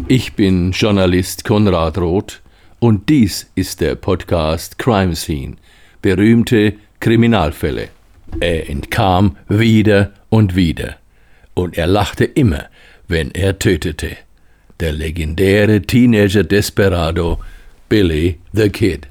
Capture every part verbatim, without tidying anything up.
Ich bin Journalist Konrad Roth und dies ist der Podcast Crime Scene, berühmte Kriminalfälle. Er entkam wieder und wieder und er lachte immer, wenn er tötete. Der legendäre Teenager-Desperado Billy the Kid.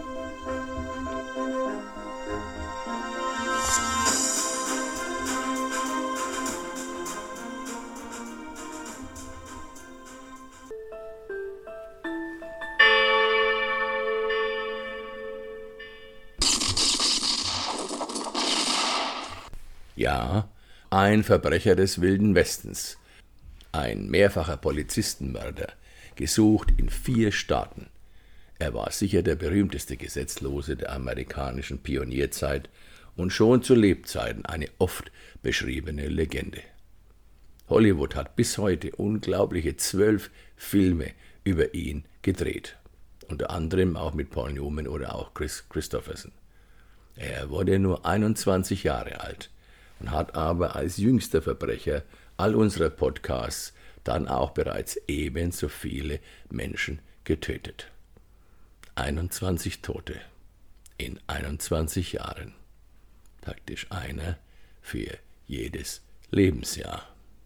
Ja, ein Verbrecher des Wilden Westens, ein mehrfacher Polizistenmörder, gesucht in vier Staaten. Er war sicher der berühmteste Gesetzlose der amerikanischen Pionierzeit und schon zu Lebzeiten eine oft beschriebene Legende. Hollywood hat bis heute unglaubliche zwölf Filme über ihn gedreht, unter anderem auch mit Paul Newman oder auch Chris Christopherson. Er wurde nur einundzwanzig Jahre alt und hat aber als jüngster Verbrecher all unserer Podcasts dann auch bereits ebenso viele Menschen getötet. einundzwanzig Tote in einundzwanzig Jahren. Praktisch einer für jedes Lebensjahr.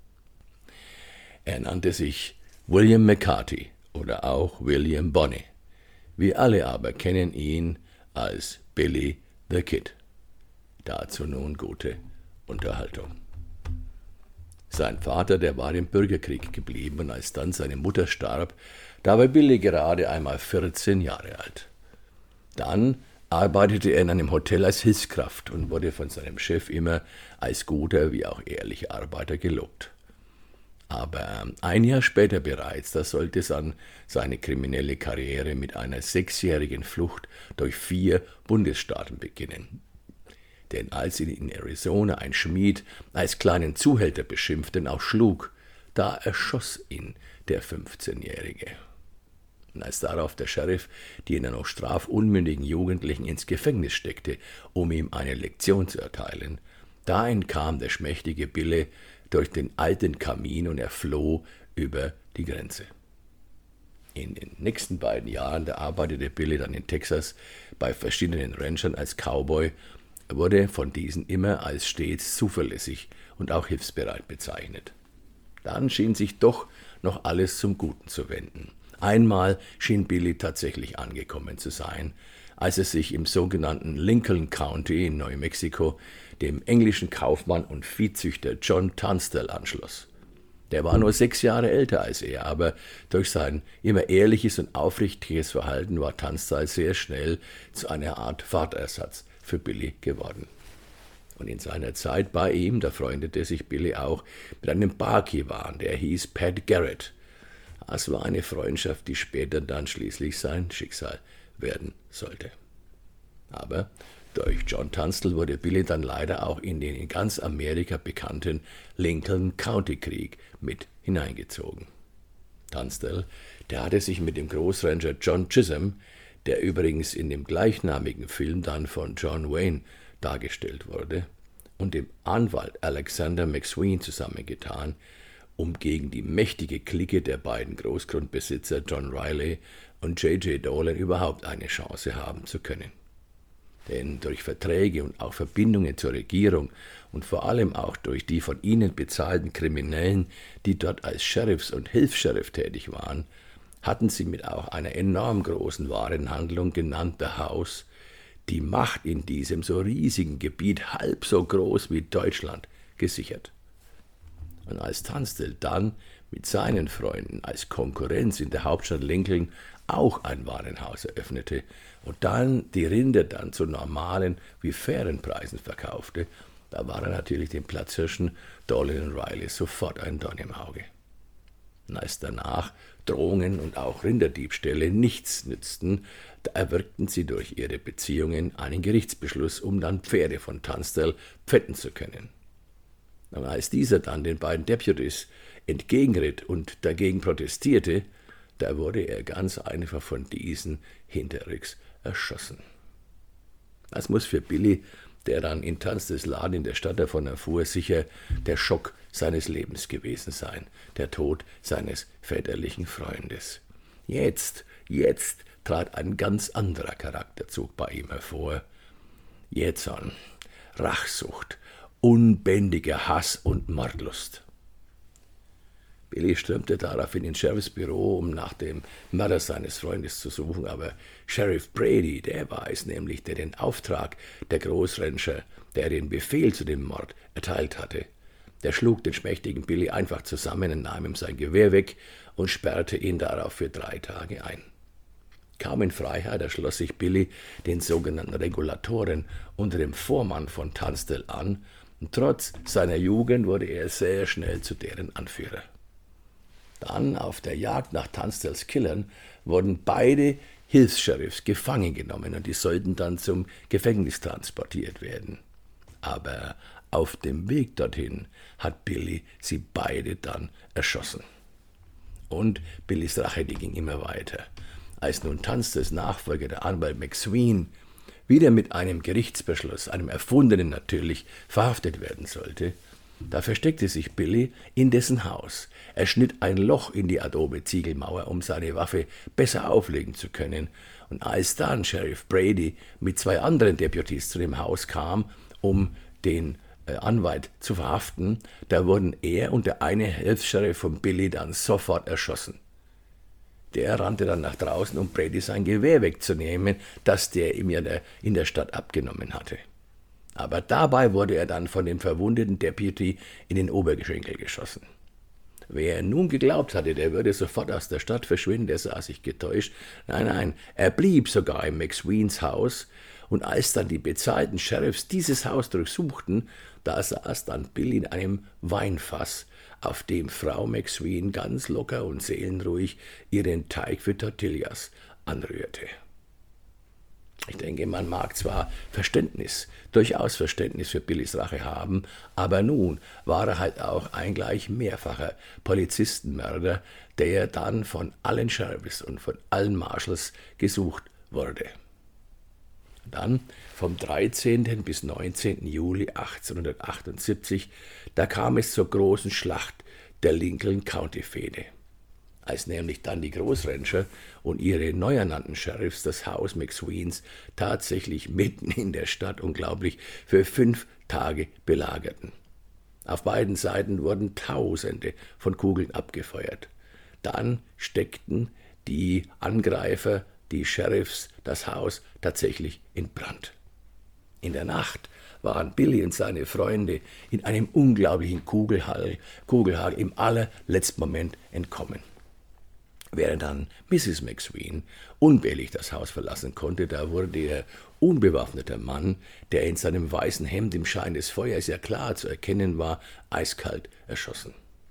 Er nannte sich William McCarty oder auch William Bonney. Wir alle aber kennen ihn als Billy the Kid. Dazu nun gute Unterhaltung. Sein Vater, der war im Bürgerkrieg geblieben und als dann seine Mutter starb, da war Billy gerade einmal vierzehn Jahre alt. Dann arbeitete er in einem Hotel als Hilfskraft und wurde von seinem Chef immer als guter wie auch ehrlicher Arbeiter gelobt. Aber ein Jahr später bereits, da sollte dann seine kriminelle Karriere mit einer sechsjährigen Flucht durch vier Bundesstaaten beginnen. Denn als ihn in Arizona ein Schmied als kleinen Zuhälter beschimpfte und auch schlug, da erschoss ihn der fünfzehnjährige. Und als darauf der Sheriff den noch strafunmündigen Jugendlichen ins Gefängnis steckte, um ihm eine Lektion zu erteilen, da entkam der schmächtige Billy durch den alten Kamin und er floh über die Grenze. In den nächsten beiden Jahren, da arbeitete Billy dann in Texas bei verschiedenen Ranchern als Cowboy. Er wurde von diesen immer als stets zuverlässig und auch hilfsbereit bezeichnet. Dann schien sich doch noch alles zum Guten zu wenden. Einmal schien Billy tatsächlich angekommen zu sein, als er sich im sogenannten Lincoln County in Neumexiko dem englischen Kaufmann und Viehzüchter John Tunstall anschloss. Der war nur sechs Jahre älter als er, aber durch sein immer ehrliches und aufrichtiges Verhalten war Tunstall sehr schnell zu einer Art Vaterersatz für Billy geworden. Und in seiner Zeit bei ihm, da freundete sich Billy auch mit einem Barkeeper an, der hieß Pat Garrett. Es war eine Freundschaft, die später dann schließlich sein Schicksal werden sollte. Aber durch John Tunstall wurde Billy dann leider auch in den in ganz Amerika bekannten Lincoln County Krieg mit hineingezogen. Tunstall, der hatte sich mit dem Großrancher John Chisholm, der übrigens in dem gleichnamigen Film dann von John Wayne dargestellt wurde, und dem Anwalt Alexander McSween zusammengetan, um gegen die mächtige Clique der beiden Großgrundbesitzer John Riley und J J Dolan überhaupt eine Chance haben zu können. Denn durch Verträge und auch Verbindungen zur Regierung und vor allem auch durch die von ihnen bezahlten Kriminellen, die dort als Sheriffs und Hilfs-Sheriff tätig waren, hatten sie mit auch einer enorm großen Warenhandlung genannt The House die Macht in diesem so riesigen Gebiet, halb so groß wie Deutschland, gesichert. Und als Tunstall dann mit seinen Freunden als Konkurrenz in der Hauptstadt Lincoln auch ein Warenhaus eröffnete und dann die Rinder dann zu normalen wie fairen Preisen verkaufte, da war er natürlich den Platzhirschen Dolan und Riley sofort ein Dorn im Auge. Und als danach Drohungen und auch Rinderdiebstähle nichts nützten, da erwirkten sie durch ihre Beziehungen einen Gerichtsbeschluss, um dann Pferde von Tunstall pfätten zu können. Und als dieser dann den beiden Deputies entgegenritt und dagegen protestierte, da wurde er ganz einfach von diesen hinterrücks erschossen. Das muss für Billy, der dann in Tunstalls Laden in der Stadt davon erfuhr, sicher der Schock seines Lebens gewesen sein, der Tod seines väterlichen Freundes. Jetzt, jetzt trat ein ganz anderer Charakterzug bei ihm hervor. Jähzorn, Rachsucht, unbändiger Hass und Mordlust. Billy stürmte daraufhin ins Sheriffsbüro, um nach dem Mörder seines Freundes zu suchen, aber Sheriff Brady, der war es nämlich, der den Auftrag der Großrancher, der den Befehl zu dem Mord erteilt hatte, der schlug den schmächtigen Billy einfach zusammen und nahm ihm sein Gewehr weg und sperrte ihn darauf für drei Tage ein. Kaum in Freiheit erschloss sich Billy den sogenannten Regulatoren unter dem Vormann von Tunstall an, und trotz seiner Jugend wurde er sehr schnell zu deren Anführer. Dann, auf der Jagd nach Tunstalls Killern, wurden beide Hilfs-Sheriffs gefangen genommen und die sollten dann zum Gefängnis transportiert werden. Aber auf dem Weg dorthin hat Billy sie beide dann erschossen. Und Billys Rache, die ging immer weiter. Als nun Tunstalls Nachfolger, der Anwalt McSween, wieder mit einem Gerichtsbeschluss, einem erfundenen natürlich, verhaftet werden sollte, da versteckte sich Billy in dessen Haus. Er schnitt ein Loch in die Adobe-Ziegelmauer, um seine Waffe besser auflegen zu können. Und als dann Sheriff Brady mit zwei anderen Deputies zu dem Haus kam, um den äh, Anwalt zu verhaften, da wurden er und der eine Hilfs-Sheriff von Billy dann sofort erschossen. Der rannte dann nach draußen, um Brady sein Gewehr wegzunehmen, das der ihm ja in der Stadt abgenommen hatte. Aber dabei wurde er dann von dem verwundeten Deputy in den Oberschenkel geschossen. Wer nun geglaubt hatte, der würde sofort aus der Stadt verschwinden, der sah sich getäuscht. Nein, nein, er blieb sogar im McSweens Haus, und als dann die bezahlten Sheriffs dieses Haus durchsuchten, da saß dann Bill in einem Weinfass, auf dem Frau McSween ganz locker und seelenruhig ihren Teig für Tortillas anrührte. Ich denke, man mag zwar Verständnis, durchaus Verständnis für Billys Rache haben, aber nun war er halt auch ein gleich mehrfacher Polizistenmörder, der dann von allen Sheriffs und von allen Marshals gesucht wurde. Dann vom dreizehnten bis neunzehnten Juli achtzehnhundertachtundsiebzig, da kam es zur großen Schlacht der Lincoln County Fehde. Als nämlich dann die Großrancher und ihre neu ernannten Sheriffs das Haus McSweens tatsächlich mitten in der Stadt unglaublich für fünf Tage belagerten. Auf beiden Seiten wurden Tausende von Kugeln abgefeuert. Dann steckten die Angreifer, die Sheriffs, das Haus tatsächlich in Brand. In der Nacht waren Billy und seine Freunde in einem unglaublichen Kugelhagel, Kugelhagel im allerletzten Moment entkommen. Während dann Missus McSween unbehelligt das Haus verlassen konnte, da wurde der unbewaffnete Mann, der in seinem weißen Hemd im Schein des Feuers ja klar zu erkennen war, eiskalt erschossen.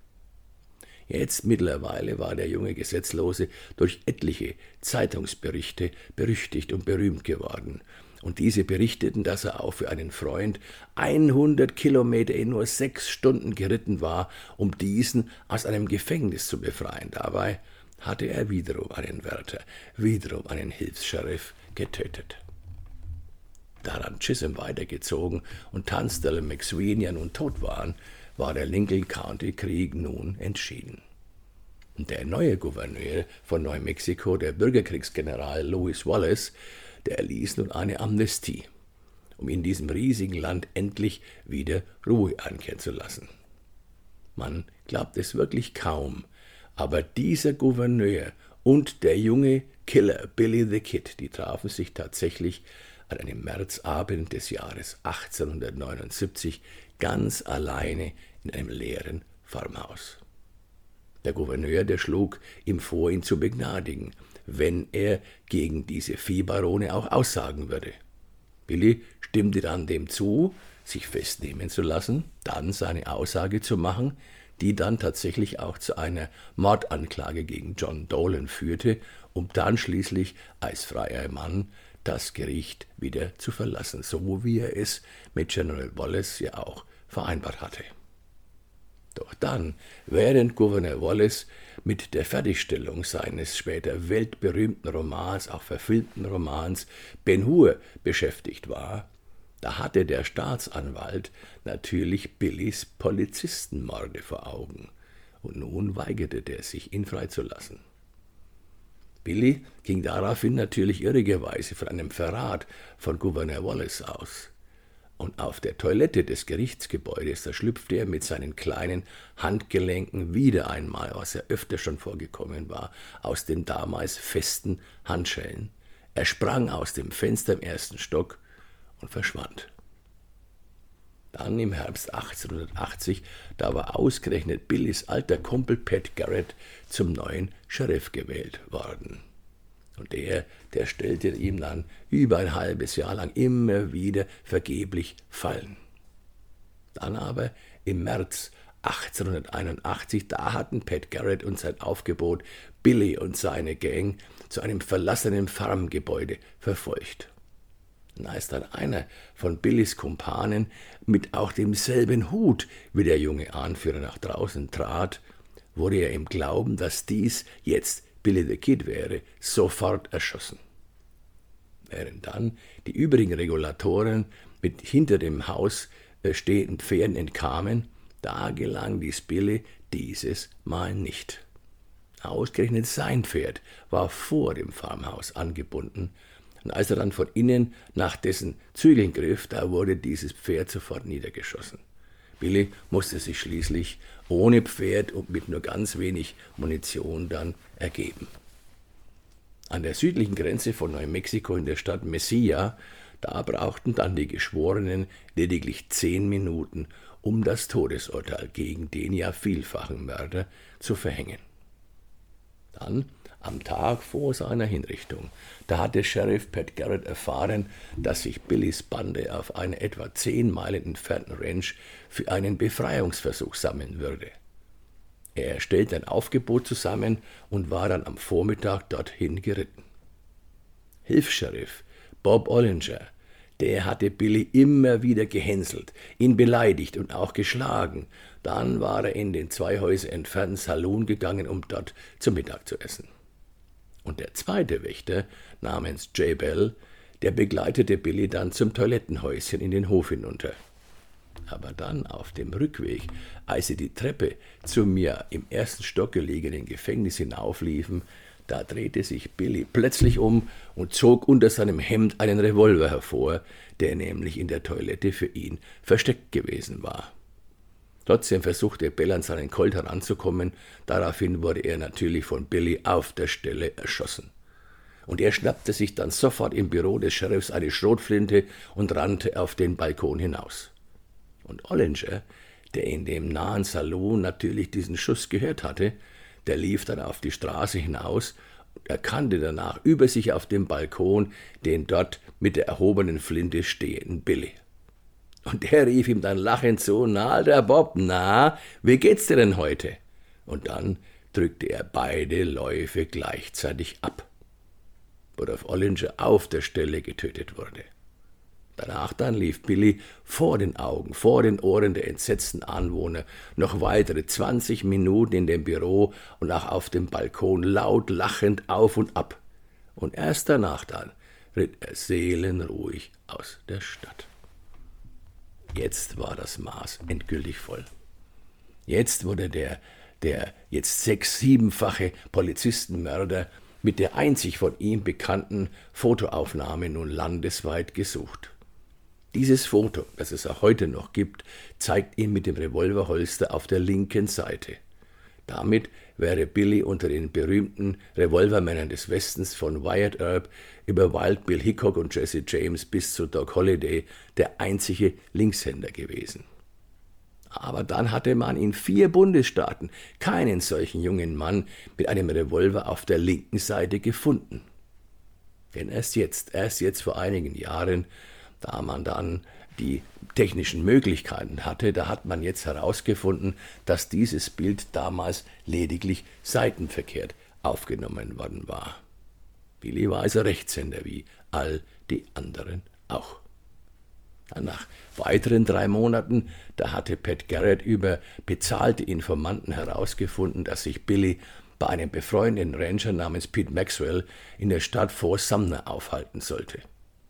Jetzt mittlerweile war der junge Gesetzlose durch etliche Zeitungsberichte berüchtigt und berühmt geworden. Und diese berichteten, dass er auch für einen Freund hundert Kilometer in nur sechs Stunden geritten war, um diesen aus einem Gefängnis zu befreien. Dabei hatte er wiederum einen Wärter, wiederum einen Hilfs-Sheriff getötet. Daran Chisholm weitergezogen und Tunstall und McSween ja nun tot waren, war der Lincoln County Krieg nun entschieden. Und der neue Gouverneur von Neumexiko, der Bürgerkriegsgeneral Lewis Wallace, der erließ nun eine Amnestie, um in diesem riesigen Land endlich wieder Ruhe einkehren zu lassen. Man glaubt es wirklich kaum, aber dieser Gouverneur und der junge Killer Billy the Kid, die trafen sich tatsächlich an einem Märzabend des Jahres achtzehnhundertneunundsiebzig ganz alleine in einem leeren Farmhaus. Der Gouverneur, der schlug ihm vor, ihn zu begnadigen, wenn er gegen diese Viehbarone auch aussagen würde. Billy stimmte dann dem zu, sich festnehmen zu lassen, dann seine Aussage zu machen, die dann tatsächlich auch zu einer Mordanklage gegen John Dolan führte, um dann schließlich als freier Mann das Gericht wieder zu verlassen, so wie er es mit General Wallace ja auch vereinbart hatte. Doch dann, während Gouverneur Wallace mit der Fertigstellung seines später weltberühmten Romans, auch verfilmten Romans Ben-Hur beschäftigt war, Da hatte der Staatsanwalt natürlich Billys Polizistenmorde vor Augen, und nun weigerte der sich, ihn freizulassen. Billy ging daraufhin natürlich irrigerweise von einem Verrat von Gouverneur Wallace aus. Und auf der Toilette des Gerichtsgebäudes, da schlüpfte er mit seinen kleinen Handgelenken wieder einmal, was ja öfter schon vorgekommen war, aus den damals festen Handschellen. Er sprang aus dem Fenster im ersten Stock und verschwand. Dann im Herbst achtzehnhundertachtzig, da war ausgerechnet Billys alter Kumpel Pat Garrett zum neuen Sheriff gewählt worden. Und der, der stellte ihm dann über ein halbes Jahr lang immer wieder vergeblich Fallen. Dann aber im März achtzehnhunderteinundachtzig, da hatten Pat Garrett und sein Aufgebot Billy und seine Gang zu einem verlassenen Farmgebäude verfolgt. Und als dann einer von Billys Kumpanen mit auch demselben Hut wie der junge Anführer nach draußen trat, wurde er im Glauben, dass dies jetzt Billy the Kid wäre, sofort erschossen. Während dann die übrigen Regulatoren mit hinter dem Haus stehenden Pferden entkamen, da gelang dies Billy dieses Mal nicht. Ausgerechnet sein Pferd war vor dem Farmhaus angebunden, und als er dann von innen nach dessen Zügeln griff, da wurde dieses Pferd sofort niedergeschossen. Billy musste sich schließlich ohne Pferd und mit nur ganz wenig Munition dann ergeben. An der südlichen Grenze von Neumexiko in der Stadt Mesilla, da brauchten dann die Geschworenen lediglich zehn Minuten, um das Todesurteil gegen den ja vielfachen Mörder zu verhängen. Dann, am Tag vor seiner Hinrichtung, da hatte Sheriff Pat Garrett erfahren, dass sich Billys Bande auf einer etwa zehn Meilen entfernten Ranch für einen Befreiungsversuch sammeln würde. Er stellte ein Aufgebot zusammen und war dann am Vormittag dorthin geritten. Hilfs-Sheriff Bob Ollinger, der hatte Billy immer wieder gehänselt, ihn beleidigt und auch geschlagen. Dann war er in den zwei Häuser entfernten Saloon gegangen, um dort zu Mittag zu essen. Und der zweite Wächter, namens Jay Bell, der begleitete Billy dann zum Toilettenhäuschen in den Hof hinunter. Aber dann auf dem Rückweg, als sie die Treppe zum mir im ersten Stock gelegenen Gefängnis hinaufliefen, da drehte sich Billy plötzlich um und zog unter seinem Hemd einen Revolver hervor, der nämlich in der Toilette für ihn versteckt gewesen war. Trotzdem versuchte Bell an seinen Colt heranzukommen, daraufhin wurde er natürlich von Billy auf der Stelle erschossen. Und er schnappte sich dann sofort im Büro des Sheriffs eine Schrotflinte und rannte auf den Balkon hinaus. Und Ollinger, der in dem nahen Salon natürlich diesen Schuss gehört hatte, der lief dann auf die Straße hinaus und erkannte danach über sich auf dem Balkon den dort mit der erhobenen Flinte stehenden Billy. Und der rief ihm dann lachend zu: »Na, alter Bob, na, wie geht's dir denn heute?« Und dann drückte er beide Läufe gleichzeitig ab, worauf Ollinger auf der Stelle getötet wurde. Danach dann lief Billy vor den Augen, vor den Ohren der entsetzten Anwohner noch weitere zwanzig Minuten in dem Büro und auch auf dem Balkon laut lachend auf und ab. Und erst danach dann ritt er seelenruhig aus der Stadt. Jetzt war das Maß endgültig voll. Jetzt wurde der, der jetzt sechs-, siebenfache Polizistenmörder mit der einzig von ihm bekannten Fotoaufnahme nun landesweit gesucht. Dieses Foto, das es auch heute noch gibt, zeigt ihn mit dem Revolverholster auf der linken Seite. Damit wäre Billy unter den berühmten Revolvermännern des Westens von Wyatt Earp über Wild Bill Hickok und Jesse James bis zu Doc Holliday der einzige Linkshänder gewesen. Aber dann hatte man in vier Bundesstaaten keinen solchen jungen Mann mit einem Revolver auf der linken Seite gefunden. Denn erst jetzt, erst jetzt vor einigen Jahren, da man dann die technischen Möglichkeiten hatte, da hat man jetzt herausgefunden, dass dieses Bild damals lediglich seitenverkehrt aufgenommen worden war. Billy war also Rechtshänder, wie all die anderen auch. Nach weiteren drei Monaten, da hatte Pat Garrett über bezahlte Informanten herausgefunden, dass sich Billy bei einem befreundeten Rancher namens Pete Maxwell in der Stadt Fort Sumner aufhalten sollte.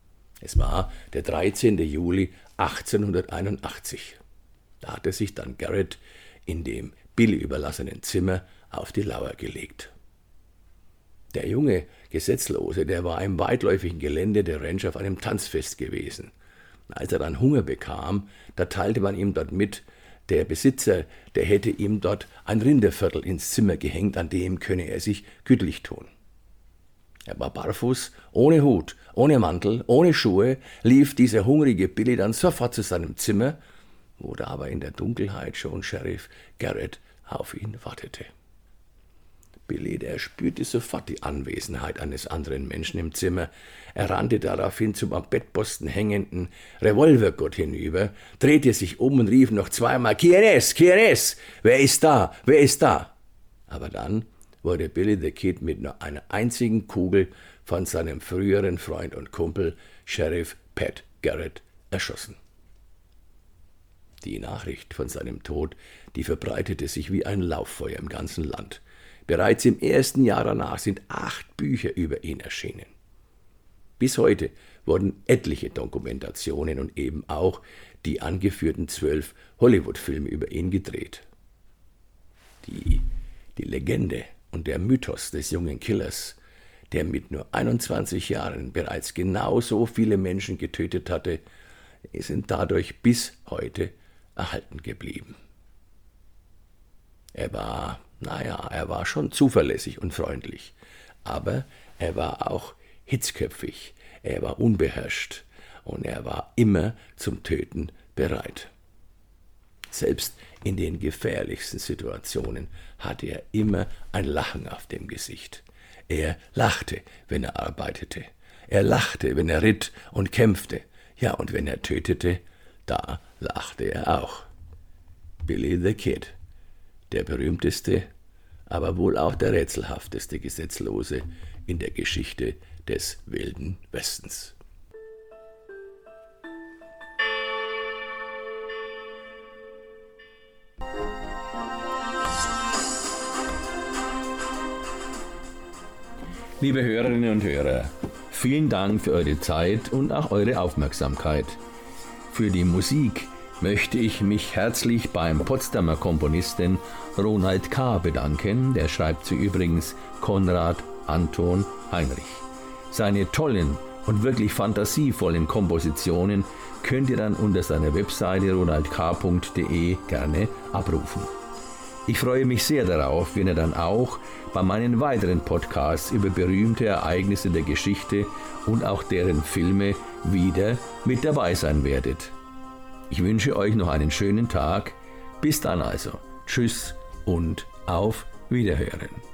Es war der dreizehnten Juli achtzehnhunderteinundachtzig. Da hatte sich dann Garrett in dem Billy überlassenen Zimmer auf die Lauer gelegt. Der junge Gesetzlose, der war im weitläufigen Gelände der Ranch auf einem Tanzfest gewesen. Als er dann Hunger bekam, da teilte man ihm dort mit, der Besitzer, der hätte ihm dort ein Rinderviertel ins Zimmer gehängt, an dem könne er sich gütlich tun. Er war barfuß, ohne Hut, ohne Mantel, ohne Schuhe, lief dieser hungrige Billy dann sofort zu seinem Zimmer, wo da aber in der Dunkelheit schon Sheriff Garrett auf ihn wartete. Billy, der spürte sofort die Anwesenheit eines anderen Menschen im Zimmer. Er rannte daraufhin zum am Bettposten hängenden Revolvergurt hinüber, drehte sich um und rief noch zweimal, »Quién es? ¿Quién es? Wer ist da? Wer ist da?« Aber dann wurde Billy the Kid mit nur einer einzigen Kugel von seinem früheren Freund und Kumpel, Sheriff Pat Garrett, erschossen. Die Nachricht von seinem Tod, die verbreitete sich wie ein Lauffeuer im ganzen Land. Bereits im ersten Jahr danach sind acht Bücher über ihn erschienen. Bis heute wurden etliche Dokumentationen und eben auch die angeführten zwölf Hollywood-Filme über ihn gedreht. Die, die Legende und der Mythos des jungen Killers, der mit nur einundzwanzig Jahren bereits genauso viele Menschen getötet hatte, sind dadurch bis heute erhalten geblieben. Er war, naja, er war schon zuverlässig und freundlich, aber er war auch hitzköpfig, er war unbeherrscht und er war immer zum Töten bereit. Selbst in den gefährlichsten Situationen hatte er immer ein Lachen auf dem Gesicht. Er lachte, wenn er arbeitete. Er lachte, wenn er ritt und kämpfte. Ja, und wenn er tötete, da lachte er auch. Billy the Kid, der berühmteste, aber wohl auch der rätselhafteste Gesetzlose in der Geschichte des Wilden Westens. Liebe Hörerinnen und Hörer, vielen Dank für eure Zeit und auch eure Aufmerksamkeit. Für die Musik möchte ich mich herzlich beim Potsdamer Komponisten Ronald K. bedanken. Der schreibt sie übrigens Konrad Anton Heinrich. Seine tollen und wirklich fantasievollen Kompositionen könnt ihr dann unter seiner Webseite ronald k punkt de gerne abrufen. Ich freue mich sehr darauf, wenn ihr dann auch bei meinen weiteren Podcasts über berühmte Ereignisse der Geschichte und auch deren Filme wieder mit dabei sein werdet. Ich wünsche euch noch einen schönen Tag. Bis dann also. Tschüss und auf Wiederhören.